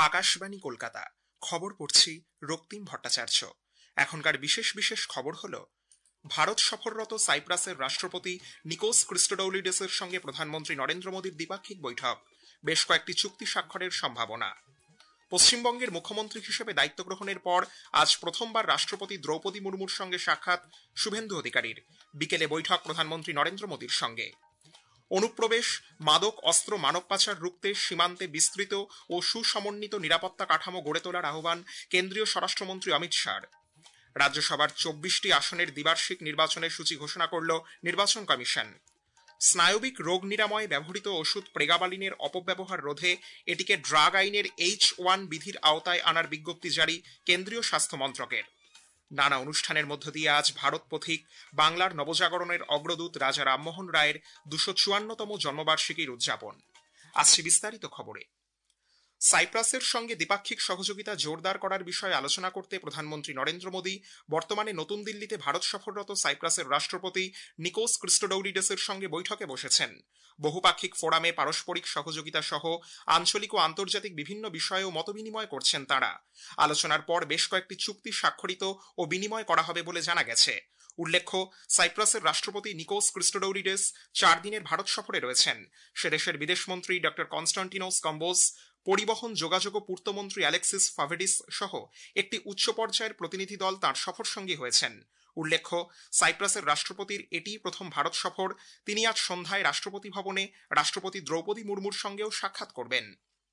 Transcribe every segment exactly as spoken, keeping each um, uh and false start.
আকাশবাণী কলকাতা। খবর পড়ছি রক্তিম ভট্টাচার্য। এখনকার বিশেষ বিশেষ খবর হলো, ভারত সফররত সাইপ্রাসের রাষ্ট্রপতি নিকোস ক্রিস্টোডৌলিডেসের সঙ্গে প্রধানমন্ত্রী নরেন্দ্র মোদীর দ্বিপাক্ষিক বৈঠক, বেশ কয়েকটি চুক্তি স্বাক্ষরের সম্ভাবনা। পশ্চিমবঙ্গের মুখ্যমন্ত্রী হিসেবে দায়িত্ব গ্রহণের পর আজ প্রথমবার রাষ্ট্রপতি দ্রৌপদী মুর্মুর সঙ্গে সাক্ষাৎ শুভেন্দু অধিকারীর। বিকেলে বৈঠক প্রধানমন্ত্রী নরেন্দ্র মোদীর সঙ্গে। অনুপ্রবেশ, মাদক অস্ত্র, মানব পাচার রুখতে সীমান্তে বিস্তৃত ও সুসমন্বিত নিরাপত্তা কাঠামো গড়ে তোলার আহ্বান কেন্দ্রীয় স্বরাষ্ট্রমন্ত্রী অমিত শাহর। রাজ্যসভার চব্বিশটি আসনের দ্বিবার্ষিক নির্বাচনের সূচি ঘোষণা করল নির্বাচন কমিশন। স্নায়বিক রোগ নিরাময়ে ব্যবহৃত ওষুধ প্রেগাবালিনের অপব্যবহার রোধে এটিকে ড্রাগ আইনের এইচ ওয়ান বিধির আওতায় আনার বিজ্ঞপ্তি জারি কেন্দ্রীয় স্বাস্থ্য মন্ত্রকের। নানা অনুষ্ঠানের মধ্য দিয়ে আজ ভারত পথিক বাংলার নবজাগরণের অগ্রদূত রাজা রামমোহন রায়ের দুশো চুয়ান্নতম জন্মবার্ষিকীর উদযাপন। আসছে বিস্তারিত খবরে। সাইপ্রাসের সঙ্গে দ্বিপাক্ষিক সহযোগিতা জোরদার করার বিষয়ে আলোচনা করতে প্রধানমন্ত্রী নরেন্দ্র মোদী বর্তমানে নতুন দিল্লিতে ভারত সফররত সাইপ্রাসের রাষ্ট্রপতি নিকোস ক্রিস্টোডৌলিডেসের সঙ্গে বৈঠকে বসেছেন। বহুপাক্ষিক ফোরামে পারস্পরিক সহযোগিতা সহ আঞ্চলিক ও আন্তর্জাতিক বিভিন্ন বিষয়েও মতবিনিময় করছেন তাঁরা। আলোচনার পর বেশ কয়েকটি চুক্তি স্বাক্ষরিত ও বিনিময় করা হবে বলে জানা গেছে। উল্লেখ্য, সাইপ্রাসের রাষ্ট্রপতি নিকোস ক্রিস্টোডৌলিডেস চার দিনের ভারত সফরে রয়েছেন। সে দেশের বিদেশমন্ত্রী ডক্টর কনস্টান্টিনোস কম্বোজ, পরিবহন, যোগাযোগ ও পূর্তমন্ত্রী অ্যালেক্সিস ফাভেডিস সহ একটি উচ্চ পর্যায়ের প্রতিনিধি দল তাঁর সফর সঙ্গী হয়েছেন। উল্লেখ্য, সাইপ্রাসের রাষ্ট্রপতির এটিই প্রথম ভারত সফর। তিনি আজ সন্ধ্যায় রাষ্ট্রপতি ভবনে রাষ্ট্রপতি দ্রৌপদী মুর্মুর সঙ্গেও সাক্ষাৎ করবেন।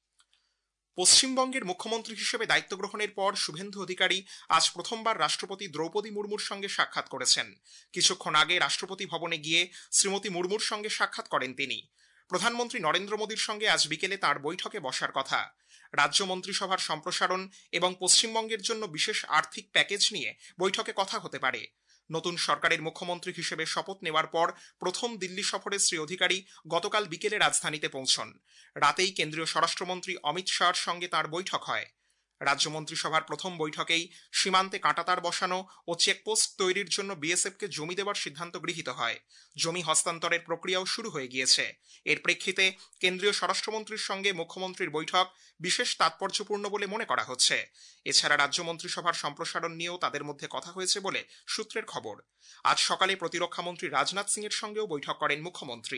পশ্চিমবঙ্গের মুখ্যমন্ত্রী হিসেবে দায়িত্ব গ্রহণের পর শুভেন্দু অধিকারী আজ প্রথমবার রাষ্ট্রপতি দ্রৌপদী মুর্মুর সঙ্গে সাক্ষাৎ করেছেন। কিছুক্ষণ আগে রাষ্ট্রপতি ভবনে গিয়ে শ্রীমতী মুর্মুর সঙ্গে সাক্ষাৎ করেন তিনি। প্রধানমন্ত্রী নরেন্দ্র মোদীর সঙ্গে আজ বিকেলে তাঁর বৈঠকে বসার কথা। রাজ্য মন্ত্রিসভার সম্প্রসারণ এবং পশ্চিমবঙ্গের জন্য বিশেষ আর্থিক প্যাকেজ নিয়ে বৈঠকে কথা হতে পারে। নতুন সরকারের মুখ্যমন্ত্রী হিসেবে শপথ নেওয়ার পর প্রথম দিল্লি সফরে শ্রী অধিকারী গতকাল বিকেলে রাজধানীতে পৌঁছন। রাতেই কেন্দ্রীয় স্বরাষ্ট্রমন্ত্রী অমিত শাহর সঙ্গে তাঁর বৈঠক হয়। রাজ্য মন্ত্রিসভার প্রথম বৈঠকেই সীমান্তে কাঁটাতার বসানো ও চেকপোস্ট তৈরির জন্য বিএসএফকে জমি দেওয়ার সিদ্ধান্ত গৃহীত হয়। জমি হস্তান্তরের প্রক্রিয়াও শুরু হয়ে গিয়েছে। এর প্রেক্ষিতে কেন্দ্রীয় স্বরাষ্ট্রমন্ত্রীর সঙ্গে মুখ্যমন্ত্রীর বৈঠক বিশেষ তাৎপর্যপূর্ণ বলে মনে করা হচ্ছে। এছাড়া রাজ্য মন্ত্রিসভার সম্প্রসারণ নিয়েও তাদের মধ্যে কথা হয়েছে বলে সূত্রের খবর। আজ সকালে প্রতিরক্ষামন্ত্রী রাজনাথ সিং এর সঙ্গেও বৈঠক করেন মুখ্যমন্ত্রী।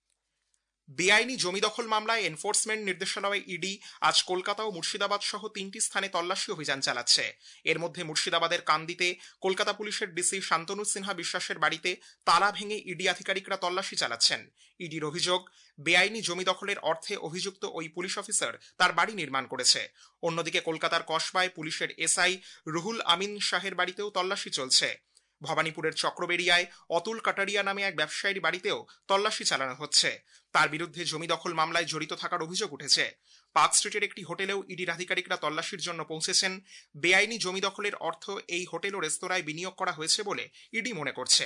বেআইনি জমি দখল মামলায় এনফোর্সমেন্ট নির্দেশালয় ইডি আজ কলকাতা ও মুর্শিদাবাদ সহ তিনটি স্থানে তল্লাশি অভিযান চালাচ্ছে। এর মধ্যে মুর্শিদাবাদের কান্দিতে কলকাতা পুলিশের ডিসি শান্তনু সিনহা বিশ্বাসের বাড়িতে তালা ভেঙে ইডি আধিকারিকরা তল্লাশি চালাচ্ছেন। ইডির অভিযোগ, বেআইনি জমি দখলের অর্থে অভিযুক্ত ওই পুলিশ অফিসার তার বাড়ি নির্মাণ করেছে। অন্যদিকে কলকাতার কসবায় পুলিশের এসআই রুহুল আমিন শাহের বাড়িতেও তল্লাশি চলছে। ভবানীপুরের চক্রবেড়িয়ায় অতুল কাটারিয়া নামে এক ব্যবসায়ীর বাড়িতেও তল্লাশি চালানো হচ্ছে। তার বিরুদ্ধে জমি দখল মামলায় জড়িত থাকার অভিযোগ উঠেছে। পার্ক স্ট্রিটের একটি হোটেলেও ইডির আধিকারিকরা তল্লাশির জন্য পৌঁছেছেন। বেআইনি জমি দখলের অর্থ এই হোটেল ও রেস্তোরাঁয় বিনিয়োগ করা হয়েছে বলে ইডি মনে করছে।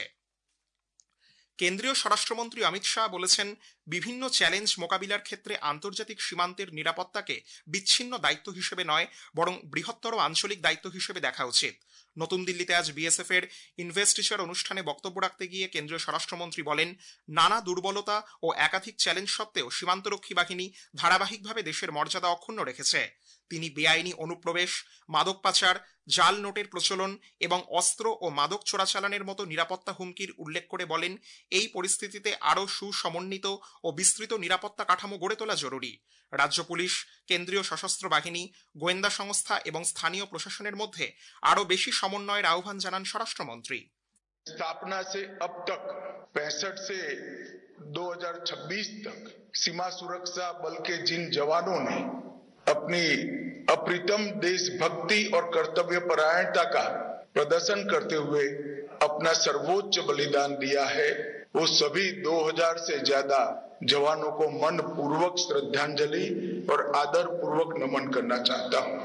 কেন্দ্রীয় স্বরাষ্ট্রমন্ত্রী অমিত শাহ বলেছেন, বিভিন্ন চ্যালেঞ্জ মোকাবিলার ক্ষেত্রে আন্তর্জাতিক সীমান্তের নিরাপত্তাকে বিচ্ছিন্ন দায়িত্ব হিসেবে নয়, বরং বৃহত্তর আঞ্চলিক দায়িত্ব হিসেবে দেখা উচিত। নতুন দিল্লিতে আজ বিএসএফ এর ইনভেস্টিচার অনুষ্ঠানে বক্তব্য রাখতে গিয়ে কেন্দ্রীয় স্বরাষ্ট্রমন্ত্রী বলেন, নানা দুর্বলতা ও একাধিক চ্যালেঞ্জ সত্ত্বেও সীমান্তরক্ষী বাহিনী ধারাবাহিকভাবে দেশের মর্যাদা অক্ষুণ্ণ রেখেছে। তিনি বেআইনি অনুপ্রবেশ, মাদক পাচার, জাল নোটের প্রচলন এবং অস্ত্র ও মাদক চোরাচালানের মতো নিরাপত্তা হুমকির উল্লেখ করে বলেন, এই পরিস্থিতিতে আরও সুসমন্বিত ও বিস্তৃত নিরাপত্তা কাঠামো গড়ে তোলা জরুরি। রাজ্য পুলিশ, কেন্দ্রীয় সশস্ত্র বাহিনী, গোয়েন্দা সংস্থা এবং স্থানীয় প্রশাসনের মধ্যে আরও বেশি সমন্বয়ের আহ্বান জানান স্বরাষ্ট্রমন্ত্রী। स्थापना से अब तक पैंसठ से दो हज़ार छब्बीस तक सीमा सुरक्षा बल के जिन जवानों ने अपनी अप्रतिम देशभक्ति और कर्तव्य परायणता का प्रदर्शन करते हुए अपना सर्वोच्च बलिदान दिया है, वो सभी दो हज़ार से ज्यादा जवानों को मन पूर्वक श्रद्धांजलि और आदर पूर्वक नमन करना चाहता हूँ।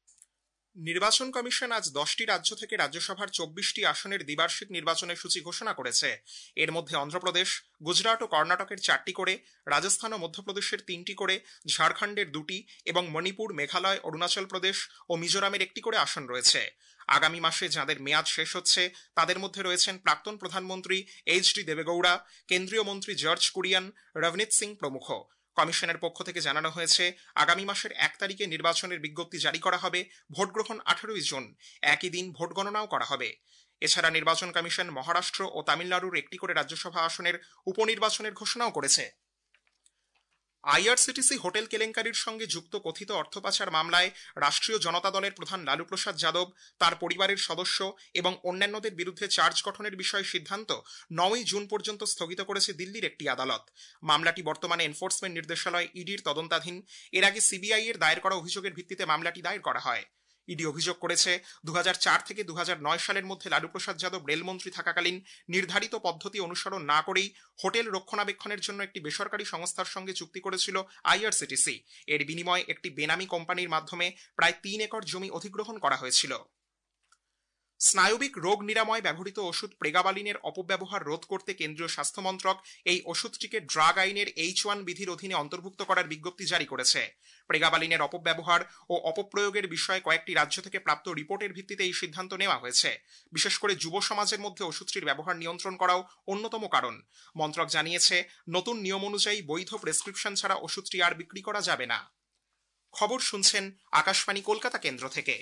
নির্বাচন কমিশন আজ দশটি রাজ্য থেকে রাজ্যসভার চব্বিশটি আসনের দ্বিবার্ষিক নির্বাচনের সূচি ঘোষণা করেছে। এর মধ্যে অন্ধ্রপ্রদেশ, গুজরাট ও কর্ণাটকের চারটি করে, রাজস্থান ও মধ্যপ্রদেশের তিনটি করে, ঝাড়খণ্ডের দুটি এবং মণিপুর, মেঘালয়, অরুণাচল প্রদেশ ও মিজোরামের একটি করে আসন রয়েছে। আগামী মাসে যাদের মেয়াদ শেষ হচ্ছে তাদের মধ্যে রয়েছেন প্রাক্তন প্রধানমন্ত্রী এইচ ডি দেবেগৌড়া, কেন্দ্রীয় মন্ত্রী জর্জ কুরিয়ান, রবনীত সিং প্রমুখ। কমিশনের পক্ষ থেকে জানানো হয়েছে, আগামী মাসের এক তারিখে নির্বাচনের বিজ্ঞপ্তি জারি করা হবে। ভোট গ্রহণ আঠারোই জুন। একই দিন ভোট গণনাও করা হবে। এছাড়া নির্বাচন কমিশন মহারাষ্ট্র ও তামিলনাড়ুর একটি করে রাজ্যসভা আসনের উপনির্বাচনের ঘোষণাও করেছে। আইআরসিটিসি হোটেল কেলেঙ্কারির সঙ্গে যুক্ত কথিত অর্থ পাচার মামলায় রাষ্ট্রীয় জনতা দলের প্রধান লালু প্রসাদ যাদব, তার পরিবারের সদস্য এবং অন্যান্যদের বিরুদ্ধে চার্জ গঠনের বিষয়ে সিদ্ধান্ত নয়ই জুন পর্যন্ত স্থগিত করেছে দিল্লির একটি আদালত। মামলাটি বর্তমানে এনফোর্সমেন্ট নির্দেশালয় ইডির তদন্তাধীন। এর আগে সিবিআই এর দায়ের করা অভিযোগের ভিত্তিতে মামলাটি দায়ের করা হয়। ইডি অভিযোগ করেছে, দু হাজার চার থেকে দু হাজার নয় সালের মধ্যে লালু প্রসাদ যাদব রেলমন্ত্রী থাকাকালীন নির্ধারিত পদ্ধতি অনুসরণ না করেই হোটেল রক্ষণাবেক্ষণের জন্য একটি বেসরকারি সংস্থার সঙ্গে চুক্তি করেছিল আইআরসিটিসি। এর বিনিময়ে একটি বেনামি কোম্পানির মাধ্যমে প্রায় তিন একর জমি অধিগ্রহণ করা হয়েছিল। স্নায়বিক রোগ নিরাময় ব্যবহৃত ওষুধ প্রেগাবালিনের অপব্যবহার রোধ করতে কেন্দ্রীয় স্বাস্থ্য মন্ত্রক এই ওষুধটিকে ড্রাগ আইনের এইচ ওয়ান বিধির অধীনে অন্তর্ভুক্ত করার বিজ্ঞপ্তি জারি করেছে। প্রেগাবালিনের অপব্যবহার ও অপপ্রয়োগের বিষয়ে কয়েকটি রাজ্য থেকে প্রাপ্ত রিপোর্টের ভিত্তিতে এই সিদ্ধান্ত নেওয়া হয়েছে। বিশেষ করে যুব সমাজের মধ্যে ওষুধটির ব্যবহার নিয়ন্ত্রণ করাও অন্যতম কারণ। মন্ত্রক জানিয়েছে, নতুন নিয়ম অনুযায়ী বৈধ প্রেসক্রিপশন ছাড়া ওষুধটি আর বিক্রি করা যাবে না। খবর শুনছেন আকাশবাণী কলকাতা কেন্দ্র থেকে।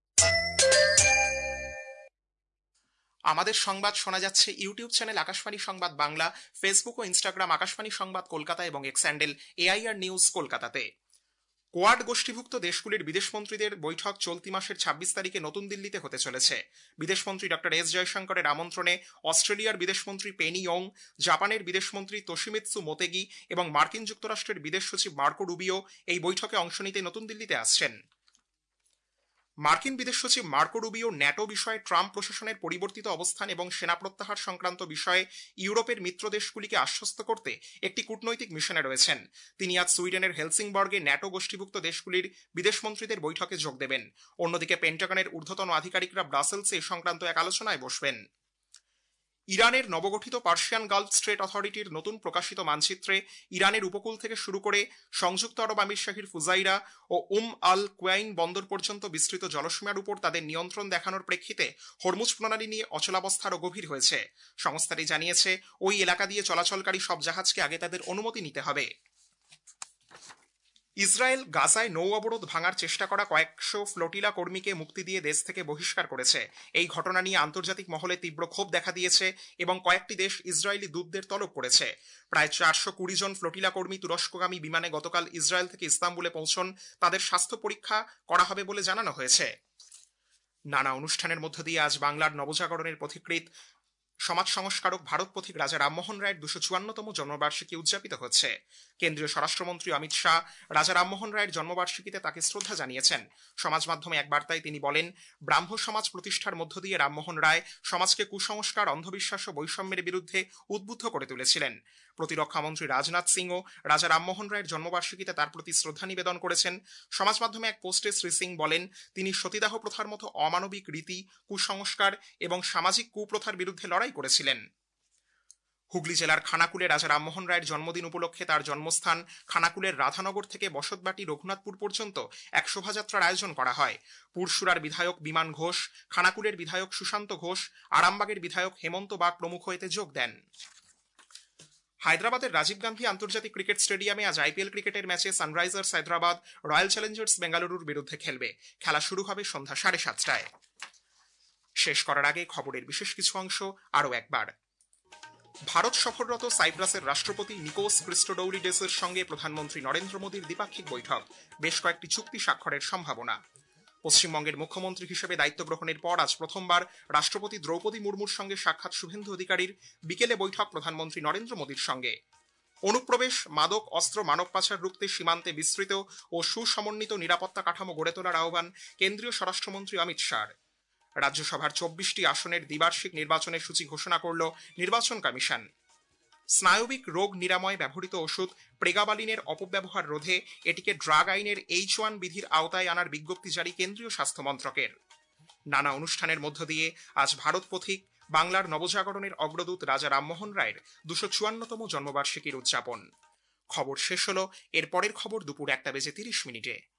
আমাদের সংবাদ শোনা যাচ্ছে ইউটিউব চ্যানেল আকাশবাণী সংবাদ বাংলা, ফেসবুক ও ইনস্টাগ্রাম আকাশবাণী সংবাদ কলকাতা এবং এক্স হ্যান্ডেল এআইআর নিউজ কলকাতাতে। কোয়াড গোষ্ঠীভুক্ত দেশগুলির বিদেশমন্ত্রীদের বৈঠক চলতি মাসের ছাব্বিশ তারিখে নতুন দিল্লিতে হতে চলেছে। বিদেশমন্ত্রী ডক্টর এস জয়শঙ্করের আমন্ত্রণে অস্ট্রেলিয়ার বিদেশমন্ত্রী পেনি ইয়ং, জাপানের বিদেশমন্ত্রী তোশিমিৎসু মোতেগি এবং মার্কিন যুক্তরাষ্ট্রের বিদেশ সচিব মার্কো রুবিও এই বৈঠকে অংশ নিতে নতুন দিল্লিতে আসছেন। মার্কিন বিদেশ সচিব মার্কো রুবিও ন্যাটো বিষয়ে ট্রাম্প প্রশাসনের পরিবর্তিত অবস্থান এবং সেনা প্রত্যাহার সংক্রান্ত বিষয়ে ইউরোপের মিত্র দেশগুলিকে আশ্বস্ত করতে একটি কূটনৈতিক মিশনে রয়েছেন। তিনি আজ সুইডেনের হেলসিংবর্গে ন্যাটো গোষ্ঠীভুক্ত দেশগুলির বিদেশমন্ত্রীদের বৈঠকে যোগ দেবেন। অন্যদিকে পেন্টাগনের ঊর্ধ্বতন আধিকারিকরা ব্রাসেলসে এ সংক্রান্ত এক আলোচনায় বসবেন। ইরানের নবগঠিত পার্সিয়ান গালফ স্ট্রেট অথরিটির নতুন প্রকাশিত মানচিত্রে ইরানের উপকূল থেকে শুরু করে সংযুক্ত আরব আমিরশাহীর ফুজাইরা ও উম আল কুয়াইন বন্দর পর্যন্ত বিস্তৃত জলসীমার উপর তাদের নিয়ন্ত্রণ দেখানোর প্রেক্ষিতে হরমুজ প্রণালী নিয়ে অচলাবস্থা আরও গভীর হয়েছে। সংস্থাটি জানিয়েছে, ওই এলাকা দিয়ে চলাচলকারী সব জাহাজকে আগে তাদের অনুমতি নিতে হবে। ইসরায়েল গাজায় নৌ অবরোধ ভাঙার চেষ্টা করা কয়েকশো ফ্লোটিলা কর্মীকে মুক্তি দিয়ে দেশ থেকে বহিষ্কার করেছে। এই ঘটনা নিয়ে আন্তর্জাতিক মহলে তীব্র ক্ষোভ দেখা দিয়েছে এবং কয়েকটি দেশ ইসরায়েলি দূতদের তলব করেছে। প্রায় চারশো কুড়ি জন ফ্লোটিলা কর্মী তুরস্কগামী বিমানে গতকাল ইসরায়েল থেকে ইস্তাম্বুলে পৌঁছন। তাদের স্বাস্থ্য পরীক্ষা করা হবে বলে জানানো হয়েছে। নানা অনুষ্ঠানের মধ্য দিয়ে আজ বাংলার নবজাগরণের পথিকৃৎ সমাজ সংস্কারক ভারত পথিক রাজা রামমোহন রায়ের দুশো চুয়ান্নতম জন্মবার্ষিকী উদযাপিত হচ্ছে। কেন্দ্রীয় স্বরাষ্ট্রমন্ত্রী অমিত শাহ রাজা রামমোহন রায়ের জন্মবার্ষিকীতে তাকে শ্রদ্ধা জানিয়েছেন। সমাজ মাধ্যমে এক বার্তায় তিনি বলেন, ব্রাহ্ম সমাজ প্রতিষ্ঠার মধ্য দিয়ে রামমোহন রায় সমাজকে কুসংস্কার, অন্ধবিশ্বাস ও বৈষম্যের বিরুদ্ধে উদ্বুদ্ধ করে তুলেছিলেন। প্রতিরক্ষামন্ত্রী রাজনাথ সিংও রাজা রামমোহন রায়ের জন্মবার্ষিকীতে তার প্রতি শ্রদ্ধা নিবেদন করেছেন। সমাজ মাধ্যমে এক পোস্টে শ্রী সিং বলেন, তিনি সতীদাহ প্রথার মতো অমানবিক রীতি, কুসংস্কার এবং সামাজিক কুপ্রথার বিরুদ্ধে লড়াই করেছিলেন। হুগলি জেলার খানাকুলে রাজা রামমোহন রায়ের জন্মদিন উপলক্ষে তার জন্মস্থান খানাকুলের রাধানগর থেকে বসতবাটি রঘুনাথপুর পর্যন্ত এক শোভাযাত্রার আয়োজন করা হয়। পুরসুরার বিধায়ক বিমান ঘোষ, খানাকুলের বিধায়ক সুশান্ত ঘোষ, আরামবাগের বিধায়ক হেমন্ত বাগ প্রমুখ এতে যোগ দেন। হায়দ্রাবাদের রাজীব গান্ধী আন্তর্জাতিক ক্রিকেট স্টেডিয়ামে আজ আইপিএল ক্রিকেটের ম্যাচে সানরাইজার্স হায়দ্রাবাদ রয়্যাল চ্যালেঞ্জার্স বেঙ্গালুরুর বিরুদ্ধে খেলবে। খেলা শুরু হবে সন্ধ্যা সাড়ে সাতটায়। শেষ করার আগে খবরের বিশেষ কিছু অংশ আরও একবার। ভারত সফররত সাইপ্রাসের রাষ্ট্রপতি নিকোস ক্রিস্টোডৌলিডেসের সঙ্গে প্রধানমন্ত্রী নরেন্দ্র মোদীর দ্বিপাক্ষিক বৈঠক, বেশ কয়েকটি চুক্তি স্বাক্ষরের সম্ভাবনা। পশ্চিমবঙ্গের মুখ্যমন্ত্রী হিসেবে দায়িত্ব গ্রহণের পর আজ প্রথমবার রাষ্ট্রপতি দ্রৌপদী মুর্মুর সঙ্গে সাক্ষাৎ শুভেন্দু অধিকারীর, বিকেলে বৈঠক প্রধানমন্ত্রী নরেন্দ্র মোদীর সঙ্গে। অনুপ্রবেশ, মাদক, অস্ত্র, মানব পাচার রুখতে সীমান্তে বিস্তৃত ও সুসমন্বিত নিরাপত্তা কাঠামো গড়ে তোলার আহ্বান কেন্দ্রীয় স্বরাষ্ট্রমন্ত্রী অমিত শাহর। রাজ্যসভার চব্বিশটি আসনের দ্বিবার্ষিক নির্বাচনের সূচি ঘোষণা করল নির্বাচন কমিশন। স্নায়বিক রোগ নিরাময় ব্যবহৃত ওষুধ প্রেগাবালিনের অপব্যবহার রোধে এটিকে ড্রাগ আইনের এইচ ওয়ান বিধির আওতায় আনার বিজ্ঞপ্তি জারি কেন্দ্রীয় স্বাস্থ্য মন্ত্রকের। নানা অনুষ্ঠানের মধ্য দিয়ে আজ ভারত পথিক বাংলার নবজাগরণের অগ্রদূত রাজা রামমোহন রায়ের দুশো চুয়ান্নতম জন্মবার্ষিকীর উদযাপন। খবর শেষ হলো। এর পরের খবর দুপুর একটা বেজে তিরিশ মিনিটে।